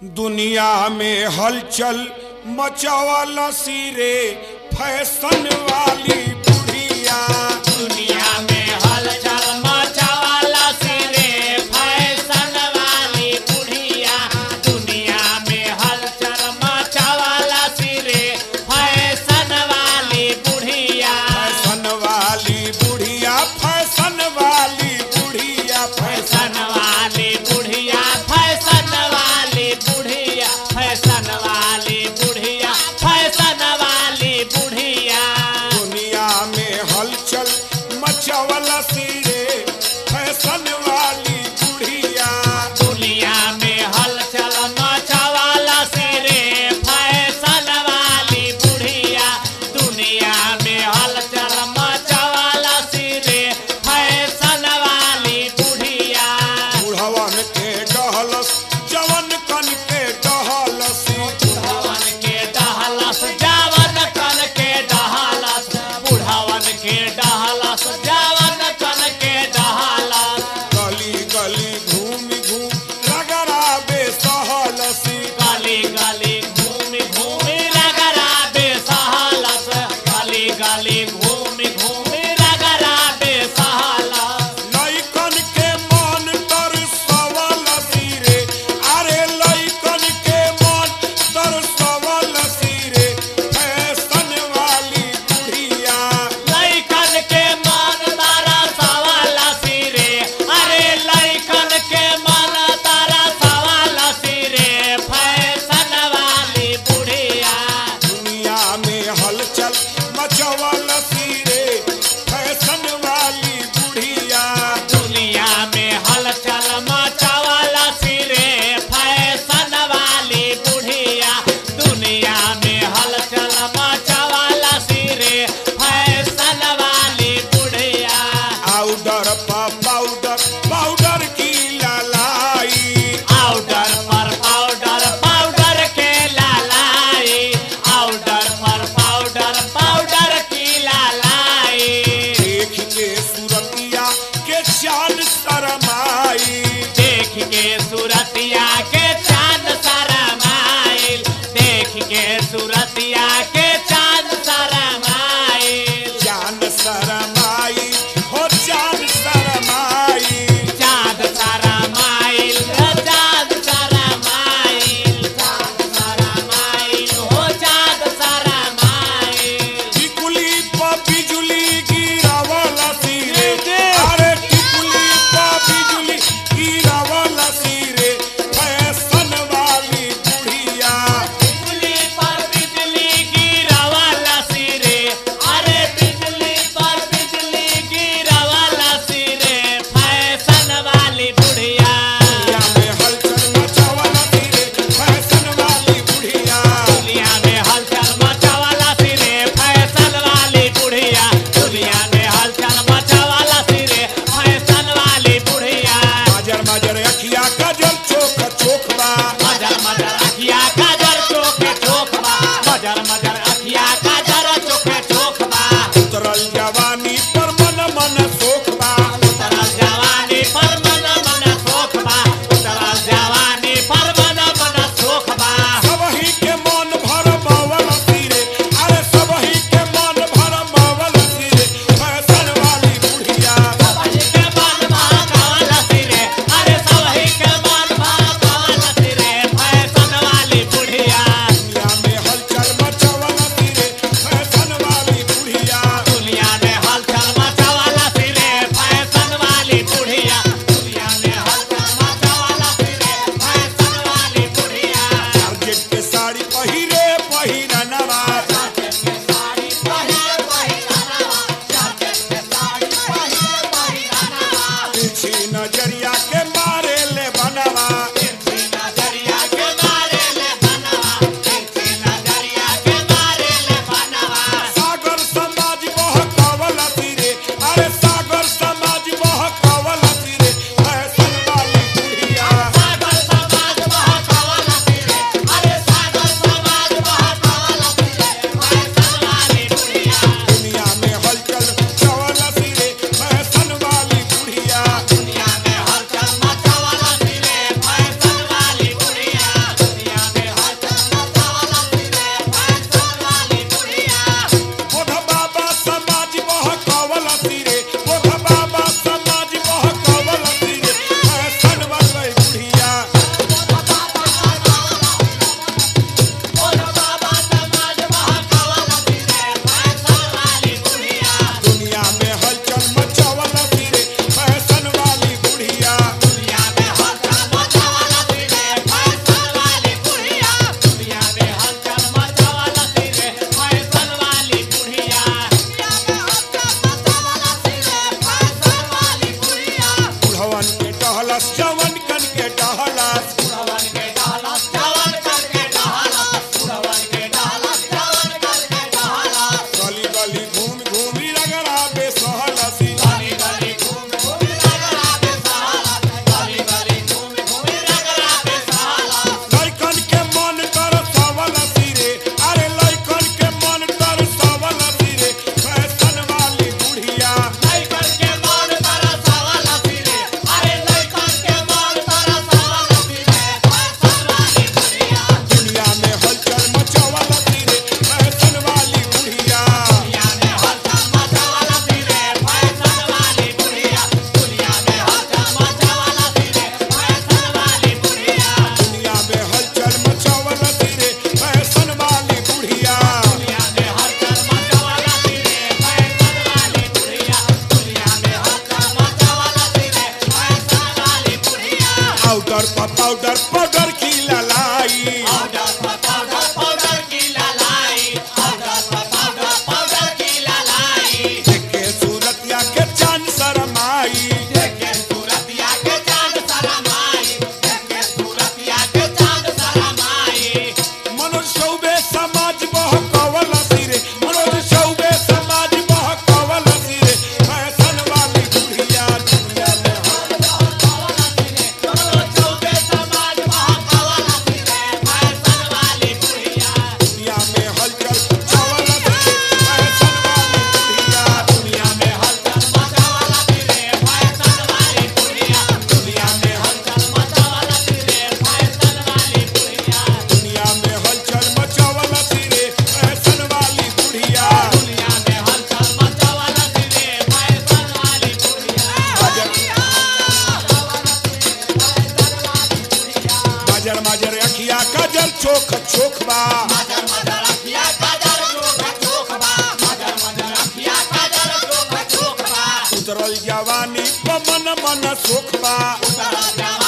दुनिया में हलचल मचावाला सिरे फैशन वाली बुढ़िया। दुनिया में हलचल मचावाला सिरे फैशन वाली बुढ़िया। दुनिया में हलचल मचावाला सिरे फैशन वाली बुढ़िया। फैशन वाली बुढ़िया, फैशन वाली बुढ़िया, फैशन वाली बुढ़िया, फैशन वाली बुढ़िया, फैशन वाली बुढ़िया, फैशन वाली बुढ़िया। दुनिया में हलचल मचावाला सिरे फैशन वाली बुढ़िया। दुनिया में हलचल मचावाला सिरे फैशन वाली बुढ़िया। दुनिया में हलचल मचावाला सिरे फैशन वाली बुढ़िया। बुढ़वन के डहलस जवन कन के डहलसी। बुढ़वन के डहलस जवन कन के डहलस। बुढ़वन के डहलस जवन कन के डहलस। गली गली घूम घूम रगड़ाबे सहलसी। गली गली घूम घूम रगड़ाबे सहलस। गली गली घूम घूम रगड़ाबे सहलस। लइकन के मन तरसवलसी रे, अरे लइकन के मन तरसवलसी रे फैशन वाली बुढ़िया। लइकन के मन तारा सवाला सिरे। अरे लइकन के मन तारा सवाला सिरे फैशन वाली बुढ़िया। दुनिया में हलचल मचवलसी रे फैशन वाली बुढ़िया। दुनिया में हलचल मचावाला सिरे फैशन वाली बुढ़िया। दुनिया में हलचल मचावाला सिरे फैशन वाली बुढ़िया। पाउडर पर पाउडर, पाउडर की लालाई। आउडर पर पाउडर, पाउडर के लालाई। आउडर पर पाउडर, पाउडर की लालाई। देख के सूरतिया के चांद शरमाई। देख के सूरतिया के चांद शरमाइल। देख के सूरतिया के चांद शरमाइल। चांद शरमाई हो चांद शरमाई। चांद शरमाइल, चांद शरमाइल। चांद शरमाइल हो चांद शरमाइल। टिकुली पर बिजुली गिरावलसी रे, अरे टिकुली पर बिजुली गिरावलसी रे फैशन वाली बुढ़िया। बिजली पर बिजली गिरावाला सिरे। अरे बिजली पर बिजली गिरावाला सिरे फैशन वाली बुढ़िया। दुनिया में हलचल मचावलसी रे फैशन वाली बुढ़िया। दुनिया में हलचल मचावाला सिरे फैशन वाली बुढ़िया। दुनिया में हलचल मचावाला सिरे फैशन वाली बुढ़िया। मजर मजर अखिया कजल चोख चोखबा। मजर मजर अखिया काजर चोखे चोखबा। मजर मजर अखिया काजर चोखे चोखबा। उतरल जवानी पर मन मन सोखबा। उतरल जवानी पर मन मन सोखबा। उतरल जवानी पर मन मन सोखबा। सबही के मन भर बावलसी रे, अरे सबही के मन भर बावलसी रे फैशन वाली बुढ़िया। सबही के मन भागवला सिरे। अरे सबही के मन भागवला डहलस बुढ़वन के डालस जवन करके डालस बुढ़वन के डालस जवन करके डालस गली गली घूम घूमी रगड़ा बेसहलस गली गली घूम घूम रगड़ा बेसालस गली गली घूम घूम रगड़ा बेसालस लइकन के मन कर सवलस रे अरे लइकन के मन कर सवलस रे फैशन वाली बुढ़िया लइकन के मन तरसावलस रे अरे लइकन के मन तरसावलस रे फैशन वाली बुढ़िया दुनिया में हलचल मचावलस रे फैशन वाली बुढ़िया दुनिया में हलचल मचावलस रे फैशन वाली बुढ़िया दुनिया में हलचल मचावलस रे फैशन वाली बुढ़िया दुनिया में हलचल मचावलस रे फैशन वाली बुढ़िया दुनिया में हलचल मचावलस रे फैशन वाली बुढ़िया दुनिया में हलचल मचावलस रे फैशन वाली बुढ़िया पाउडर पाउडर की ललाई पाउडर पाउडर की ललाई पाउडर की ललाई देखे सूरतिया के चांद शरमाई देखे सूरतिया के चांद शरमाई देखे सूरतिया के चांद शरमाई मनोज चौबे समाज बहकवलस रे मनोज चौबे समाज बहकवलस रे फैशन वाली बुढ़िया दुनिया में चौबे समाज महाकवलस रे फैशन वाली बुढ़िया दुनिया में हलचल मचावलस रे फैशन वाली बुढ़िया दुनिया में हलचल मचावलस रे फैशन वाली बुढ़िया दुनिया में हलचल मचावलस रे फैशन वाली बुढ़िया दुनिया में हलचल मचावलस रे फैशन वाली बुढ़िया दुनिया में हलचल मचावलस रे फैशन वाली बुढ़िया माजर माजर अखिया काजर चोख चोख बा मदर मदर अखिया काजर चोख बा मदर मदर अखिया काजर चोख बा उतरल जवानी पमन मन सुख बा उतरल जवानी